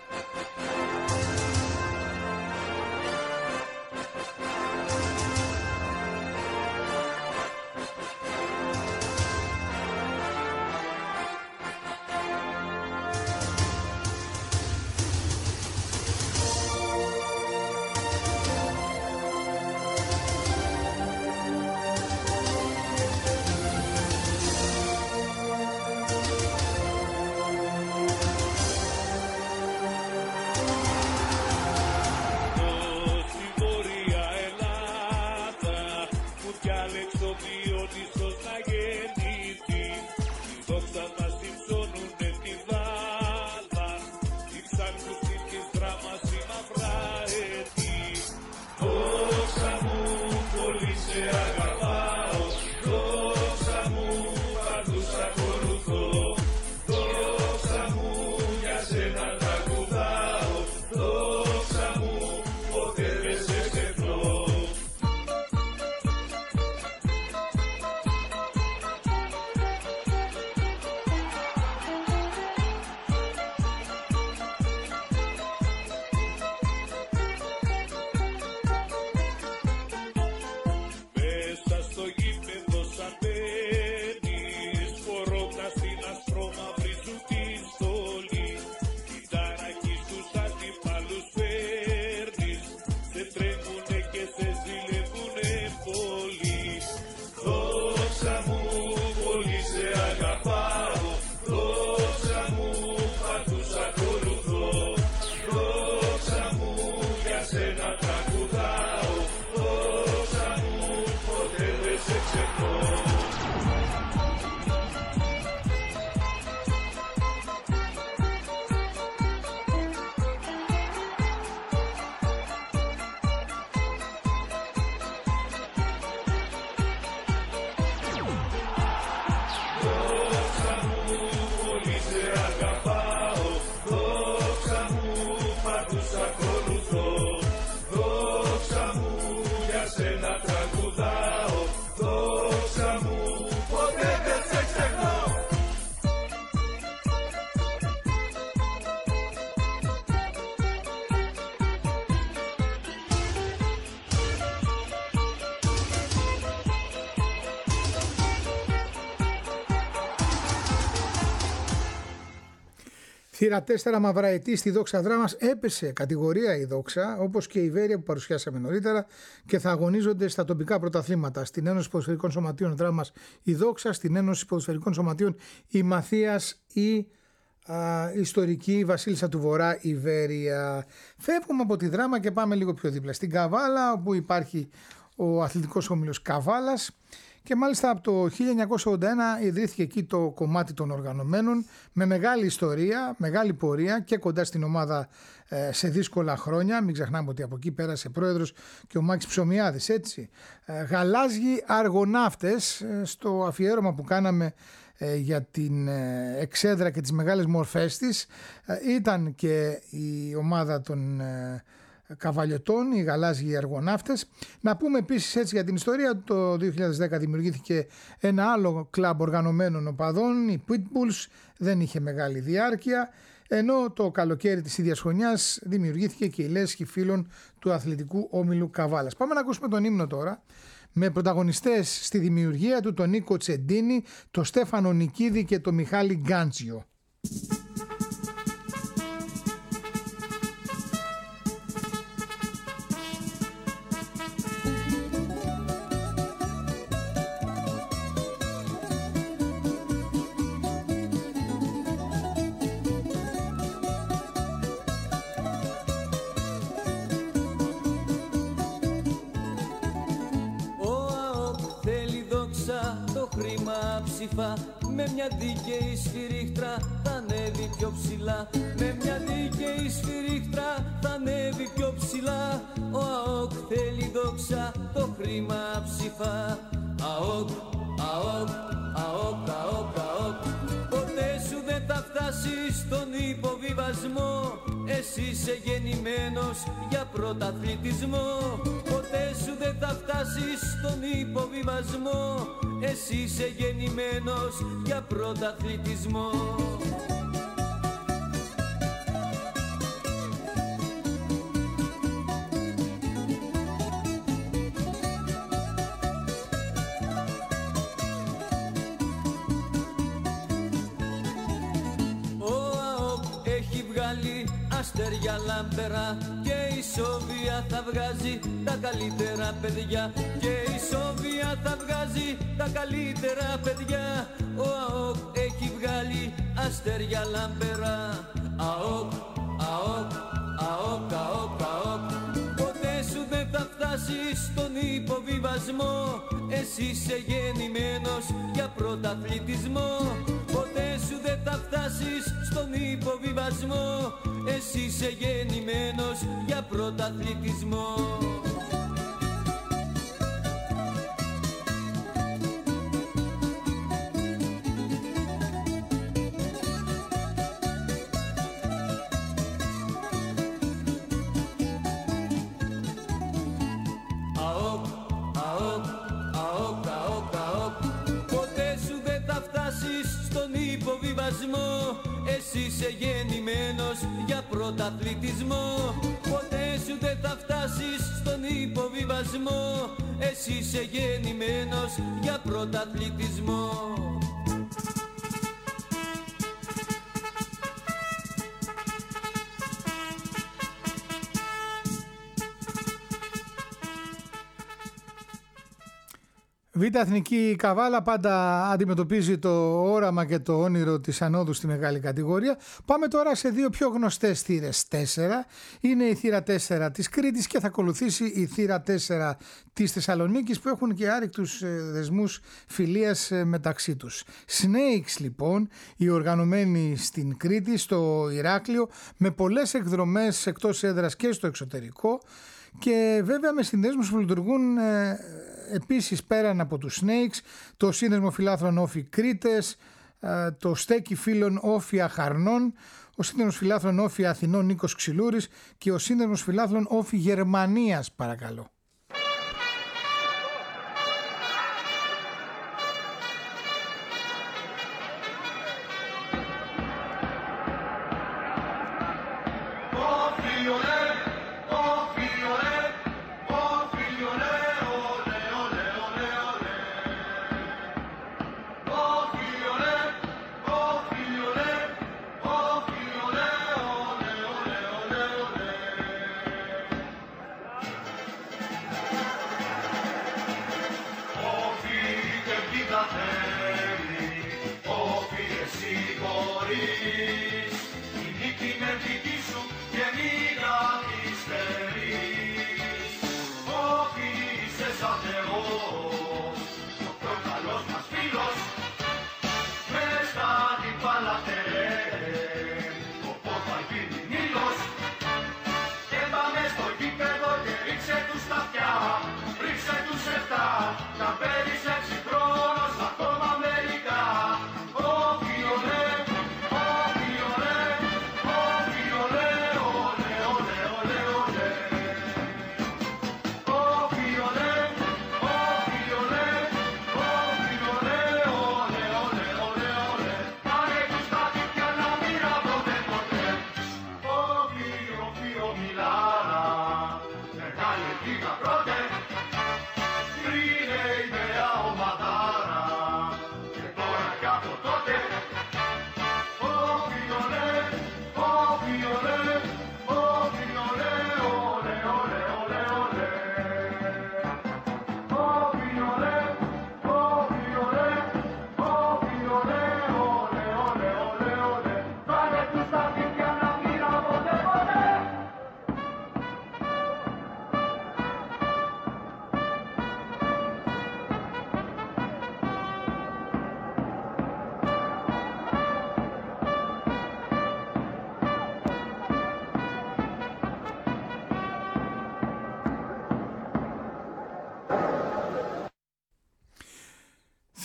Θύρα 4 μαυραετή στη Δόξα Δράμας, έπεσε κατηγορία η Δόξα, όπως και η Βέρεια που παρουσιάσαμε νωρίτερα, και θα αγωνίζονται στα τοπικά πρωταθλήματα. Στην Ένωση Ποδοσφαιρικών Σωματείων Δράμας η Δόξα, στην Ένωση Ποδοσφαιρικών Σωματείων η Μαθίας, η ιστορική Βασίλισσα του Βορρά, η Βέρεια. Φεύγουμε από τη Δράμα και πάμε λίγο πιο δίπλα στην Καβάλα, όπου υπάρχει ο αθλητικός όμιλος Καβάλας. Και μάλιστα από το 1981 ιδρύθηκε εκεί το κομμάτι των οργανωμένων, με μεγάλη ιστορία, μεγάλη πορεία και κοντά στην ομάδα σε δύσκολα χρόνια. Μην ξεχνάμε ότι από εκεί πέρασε πρόεδρος και ο Μάκης Ψωμιάδης, έτσι. Γαλάζιοι αργοναύτες, στο αφιέρωμα που κάναμε για την εξέδρα και τις μεγάλες μορφές της, ήταν και η ομάδα των καβαλιωτών, οι γαλάζιοι αργοναύτες. Να πούμε επίσης έτσι για την ιστορία, το 2010 δημιουργήθηκε ένα άλλο κλαμπ οργανωμένων οπαδών, οι Pitbulls, δεν είχε μεγάλη διάρκεια, ενώ το καλοκαίρι της ίδιας χρονιάς δημιουργήθηκε και η λέσχη φίλων του αθλητικού όμιλου Καβάλας. Πάμε να ακούσουμε τον ύμνο τώρα, με πρωταγωνιστές στη δημιουργία του τον Νίκο Τσεντίνη, τον Στέφανο Νικίδη και τον Μιχάλη Γκάντζιο. ψήφα. Με μια δίκαιη σφυρίχτρα θα ανέβει πιο ψηλά. Με μια δίκαιη σφυρίχτρα θα ανέβει πιο ψηλά. Ο ΑΟΚ θέλει δόξα, το χρήμα ψήφα. ΑΟΚ, ΑΟΚ, ΑΟΚ, ΑΟΚ, ΑΟΚ. Ποτέ σου δεν θα φτάσεις στον υποβιβασμό. Εσύ είσαι γεννημένος για πρωταθλητισμό. Ποτέ σου δεν θα φτάσεις στον υποβιβασμό. Εσύ είσαι γεννημένος για πρωταθλητισμό. Αστέρια λάμπερα και η Σόβια θα βγάζει τα καλύτερα παιδιά. Και η Σόβια θα βγάζει τα καλύτερα παιδιά. Ο ΑΟΚ έχει βγάλει αστέρια λάμπερα. ΑΟΚ, ΑΟΚ, ΑΟΚ, ΑΟΚ, ΑΟΚ. Ποτέ σου δεν θα φτάσεις στον υποβιβασμό. Εσύ είσαι γεννημένος για πρωταθλητισμό. Ποτέ σου δεν θα φτάσεις στον υποβιβασμό. Εσύ είσαι γεννημένος για πρωταθλητισμό. ΑΟΚ, ΑΟΚ, ΑΟΚ, ΑΟΚ, ΑΟΚ. Ποτέ σου δεν θα φτάσεις στον υποβιβασμό. Εσύ είσαι γεννημένος για πρωταθλητισμό. Ποτέ σου δεν θα φτάσεις στον υποβιβασμό. Εσύ είσαι γεννημένος για πρωταθλητισμό. Β' Εθνική Καβάλα πάντα αντιμετωπίζει το όραμα και το όνειρο της ανόδου στη μεγάλη κατηγορία. Πάμε τώρα σε δύο πιο γνωστές θύρες 4. Είναι η θύρα 4 της Κρήτης και θα ακολουθήσει η θύρα 4 της Θεσσαλονίκης, που έχουν και άρρηκτους δεσμούς φιλίας μεταξύ τους. Snakes λοιπόν, οι οργανωμένοι στην Κρήτη, στο Ηράκλειο, με πολλές εκδρομές εκτός έδρας και στο εξωτερικό, και βέβαια με συνδέσμους που λειτουργούν επίσης πέραν από τους Snakes, το Σύνδεσμο Φιλάθλων Όφη Κρήτες, το Στέκι Φίλων Όφη Αχαρνών, ο Σύνδεσμος Φιλάθλων Όφη Αθηνών Νίκος Ξυλούρης και ο Σύνδεσμος Φιλάθλων Όφη Γερμανίας, παρακαλώ. Η νίκη είναι δική σου και μην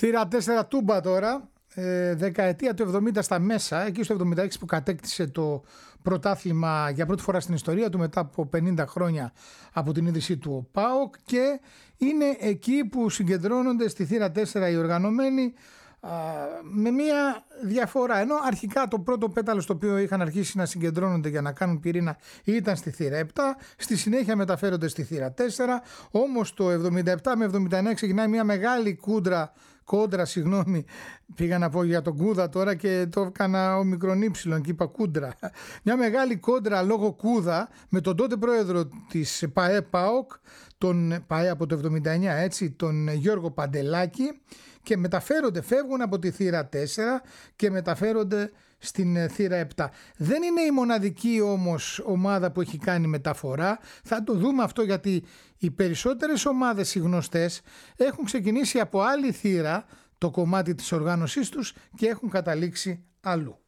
Θύρα 4 Τούμπα τώρα, δεκαετία του 70 στα μέσα, εκεί στο 76 που κατέκτησε το πρωτάθλημα για πρώτη φορά στην ιστορία του μετά από 50 χρόνια από την ίδρυσή του ο ΠΑΟΚ, και είναι εκεί που συγκεντρώνονται στη θύρα 4 οι οργανωμένοι με μία διαφορά. Ενώ αρχικά το πρώτο πέταλο στο οποίο είχαν αρχίσει να συγκεντρώνονται για να κάνουν πυρήνα ήταν στη θύρα 7, στη συνέχεια μεταφέρονται στη θύρα 4, όμως το 77 με 79 ξεκινάει μια μεγάλη κόντρα, πήγα να πω για τον Κούδα τώρα και το έκανα ο μικρονύψιλον και είπα κούντρα. Μια μεγάλη κόντρα λόγω Κούδα με τον τότε πρόεδρο της ΠΑΕ ΠΑΟΚ, τον ΠΑΕ από το 79 έτσι, τον Γιώργο Παντελάκη, και φεύγουν από τη θύρα 4 και μεταφέρονται στην θύρα 7. Δεν είναι η μοναδική όμως ομάδα που έχει κάνει μεταφορά. Θα το δούμε αυτό, γιατί οι περισσότερες ομάδες οι γνωστές έχουν ξεκινήσει από άλλη θύρα το κομμάτι της οργάνωσής τους και έχουν καταλήξει αλλού.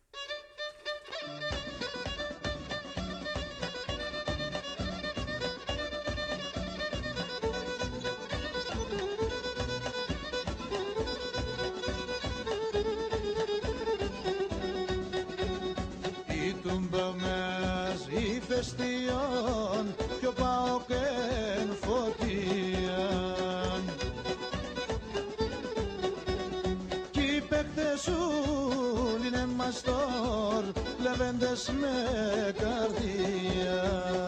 Κι ο ΠΑΟΚ εν φωτίαν κι οι παίκτες ούλ είναι μαστόρ, λεβέντες με καρδία.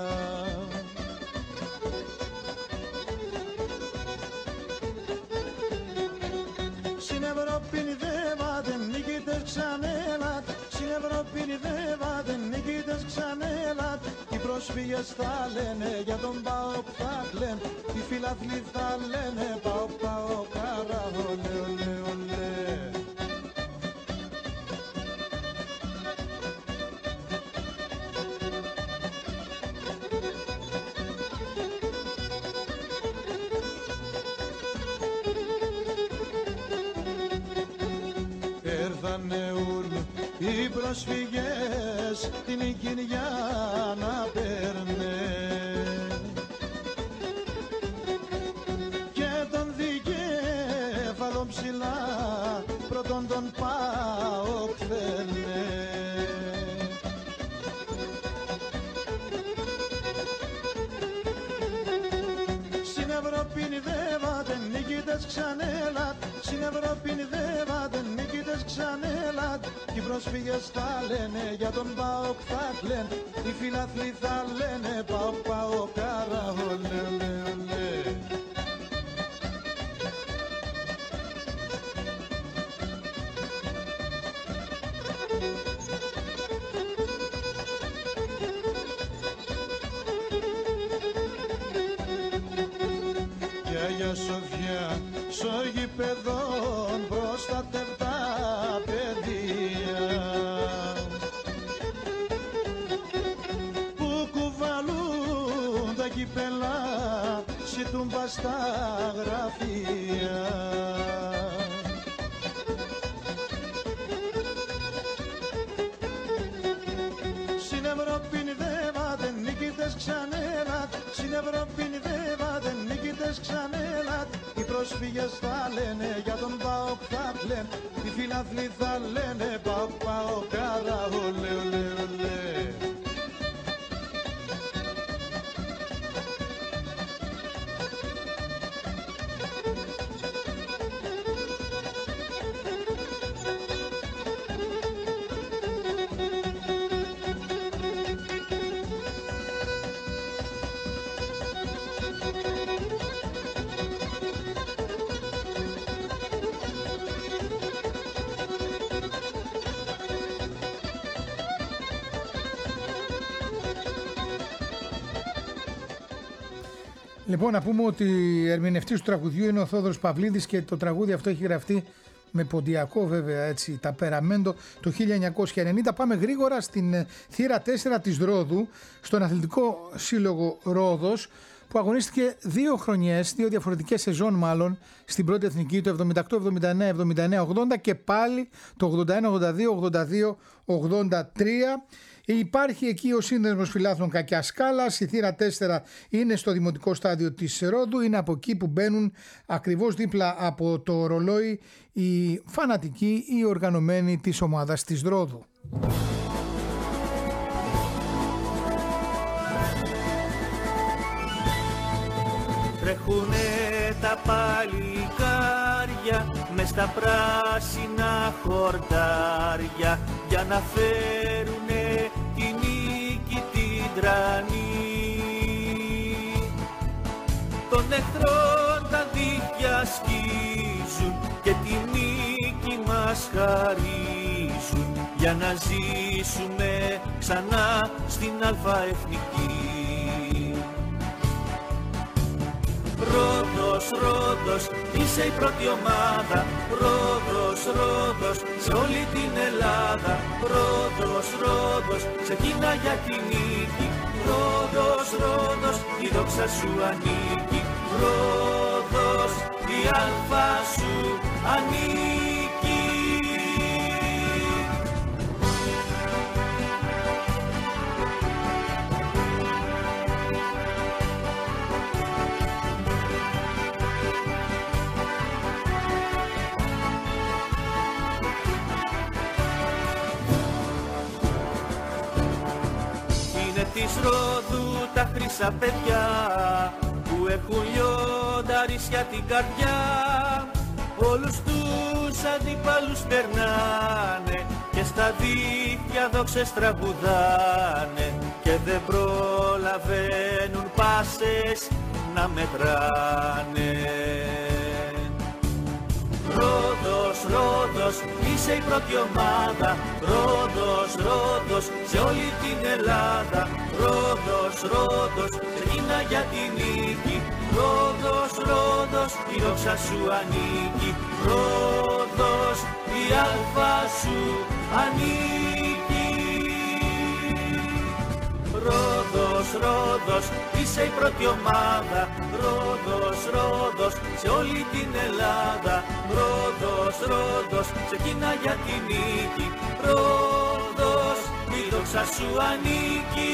Στην Ευρώπη νηδεύατε νικητές ξανέλα, στην Ευρώπη νηδεύατε νικητές ξανέλα. Οι πρόσφυγες θα λένε για τον ΠΑΟΚ θα κλαίνε, οι φιλαθλοί θα λένε ΠΑΟΚ ΠΑΟΚ καρά ολέ ολέ ολέ. Έρθανε ουρλ οι πρόσφυγες την νίκη για να παίρνε και τον δικέφαλο ψηλά πρώτον τον ΠΑΟΚ θέλε. Στην Ευρώπη νηδεύατε νικητές ξανέλα, στην Ευρώπη νηδεύατε νικητές ξανέλα. Οι πρόσφυγες θα λένε για τον ΠΑΟΚ θα κλαίνε, οι φιλαθλοί θα λένε ΠΑΟΚ ΠΑΟΚ καρά ολέ ολέ ολέ. Και Αγία Σοφιά στο γηπεδόν προστατευτά παιδεία που κουβαλούν τα κυπέλα σιτούμπα στα γραφεία. Στην Ευρώπη νηδεύατε νικητές ξανέλα, στην Ευρώπη νηδεύατε νικητές ξανέλα. Οι πρόσφυγες θα λένε για τον ΠΑΟΚ θα κλαίνε, οι φιλαθλοί θα λένε ΠΑΟΚ ΠΑΟΚ καρά ολέ ολέ ολέ. Λοιπόν, να πούμε ότι ερμηνευτής του τραγουδιού είναι ο Θόδωρος Παυλίδης και το τραγούδι αυτό έχει γραφτεί με ποντιακό βέβαια έτσι ταπεραμέντο το 1990. Πάμε γρήγορα στην θύρα 4 της Ρόδου, στον Αθλητικό Σύλλογο Ρόδος, που αγωνίστηκε 2 χρονιές, 2 διαφορετικές σεζόν μάλλον, στην πρώτη εθνική, το 78-79, 79-80 και πάλι το 81-82, 82-83. Υπάρχει εκεί ο Σύνδεσμος Φιλάθλων Κακιάς Σκάλας. Η θύρα 4 είναι στο δημοτικό στάδιο της Ρόδου. Είναι από εκεί που μπαίνουν ακριβώς δίπλα από το ρολόι οι φανατικοί, οι οργανωμένοι της ομάδας της Ρόδου. Τρέχουνε τα παλικάρια μες στα πράσινα χορτάρια για να φέρουνε τη νίκη την τρανή. Των εχθρών τα δίχτυα σκίζουν και τη νίκη μας χαρίζουν για να ζήσουμε ξανά στην αλφαεθνική. Ρόδος, Ρόδος, είσαι η πρώτη ομάδα. Ρόδος, Ρόδος, σε όλη την Ελλάδα. Ρόδος, Ρόδος, ξεκίνα για τη νίκη. Ρόδος, Ρόδος, η δόξα σου ανήκει. Ρόδος, η αλφα σου ανήκει. Της Ρόδου τα χρυσά παιδιά που έχουν λιονταρίσια την καρδιά, όλους τους αντιπάλους περνάνε και στα δίχτυα δόξες τραγουδάνε και δεν προλαβαίνουν πάσες να μετράνε. Ρόδος, Ρόδος, είσαι η πρώτη ομάδα. Ρόδος, Ρόδος, σε όλη την Ελλάδα. Ρόδος, Ρόδος, ξεκίνα για τη νίκη. Ρόδος, Ρόδος, η δόξα σου ανήκει. Ρόδος, η αλφα σου ανήκει. Ρόδος, Ρόδος, είσαι η πρώτη ομάδα. Ρόδος, Ρόδος, σε όλη την Ελλάδα. Ρόδος, Ρόδος, ξεκίνα για τη νίκη. Ρόδος, η δόξα σου ανήκει.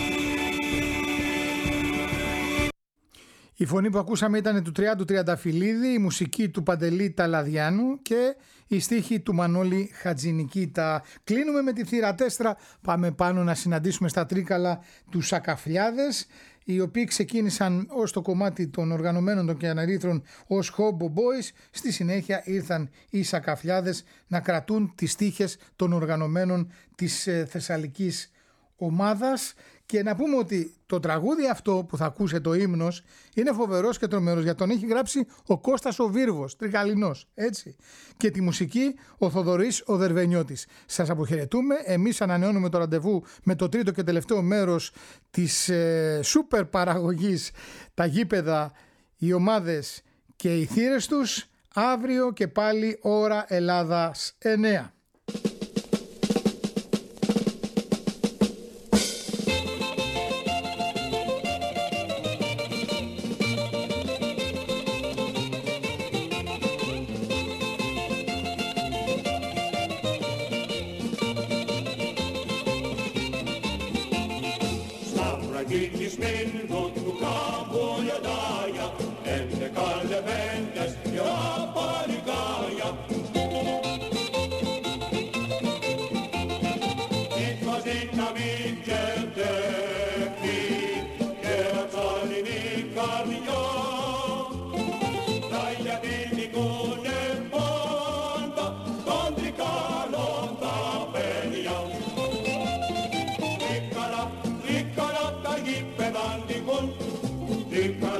Η φωνή που ακούσαμε ήταν του Τριάντου Τριανταφυλλίδη, η μουσική του Παντελή Ταλαδιάνου και η στίχη του Μανώλη Χατζηνικίτα. Κλείνουμε με τη θύρα 4, πάμε πάνω να συναντήσουμε στα Τρίκαλα τους Σακαφλιάδες, οι οποίοι ξεκίνησαν ως το κομμάτι των οργανωμένων των Κιαναρίθρων ως Hobo Boys. Στη συνέχεια ήρθαν οι Σακαφλιάδες να κρατούν τις τύχες των οργανωμένων της Θεσσαλικής ομάδας. Και να πούμε ότι το τραγούδι αυτό που θα ακούσε, το ύμνος, είναι φοβερός και τρομερός, γιατί τον έχει γράψει ο Κώστας ο Βίρβος, Τρικαλινός, έτσι. Και τη μουσική ο Θοδωρής ο Δερβενιώτης. Σας αποχαιρετούμε, εμείς ανανεώνουμε το ραντεβού με το τρίτο και τελευταίο μέρος της σούπερ παραγωγής, τα γήπεδα, οι ομάδες και οι θύρες τους, αύριο και πάλι ώρα Ελλάδας 9. Deep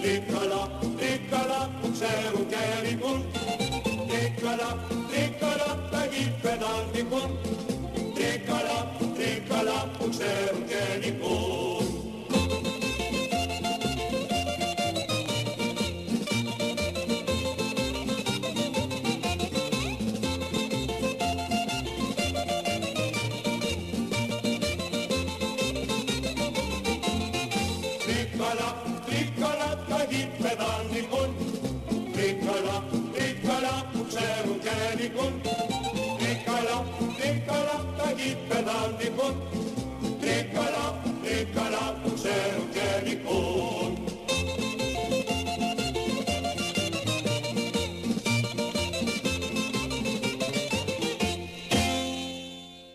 τρίκαλα, τρίκαλα που ξέρουν και νικούν. Τρίκαλα, τρίκαλα τα γήπεδα νικούν. Τρίκαλα, τρίκαλα που ξέρουν και νικούν. Τρίκαλα, τρίκαλα τα γήπεδα νικούν. Τρίκαλα, τρίκαλα που ξέρουν και νικούν. Τρίκαλα, τρίκαλα τα γήπεδα νικούν.